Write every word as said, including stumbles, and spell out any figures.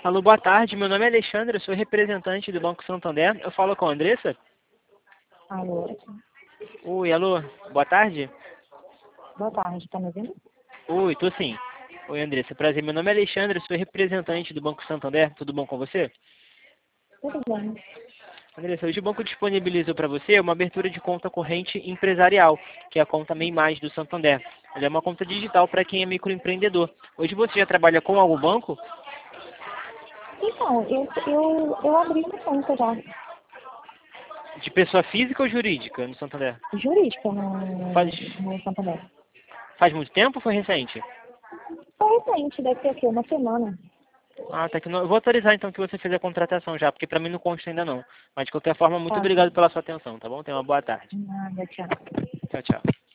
Alô, boa tarde. Meu nome é Alexandre, eu sou representante do Banco Santander. Eu falo com a Andressa? Alô, Oi, alô, boa tarde. boa tarde, tá me ouvindo? Oi, tô sim. Oi, Andressa, prazer. Meu nome é Alexandre, eu sou representante do Banco Santander. Tudo bom com você? Tudo bem. Andressa, hoje o banco disponibilizou para você uma abertura de conta corrente empresarial, que é a conta MEI Mais do Santander. Ela é uma conta digital para quem é microempreendedor. Hoje você já trabalha com algum banco? Então, eu, eu, eu abri uma conta já, De pessoa física ou jurídica no Santander? jurídica no, Faz, no Santander. faz muito tempo ou foi recente? Foi recente, deve ter aqui uma semana. Ah, tá aqui. no- Eu vou autorizar então que você fez a contratação já, porque para mim não consta ainda não. Mas de qualquer forma, muito Tá, obrigado pela sua atenção, tá bom? Tenha uma boa tarde. nada, tchau. Tchau, tchau.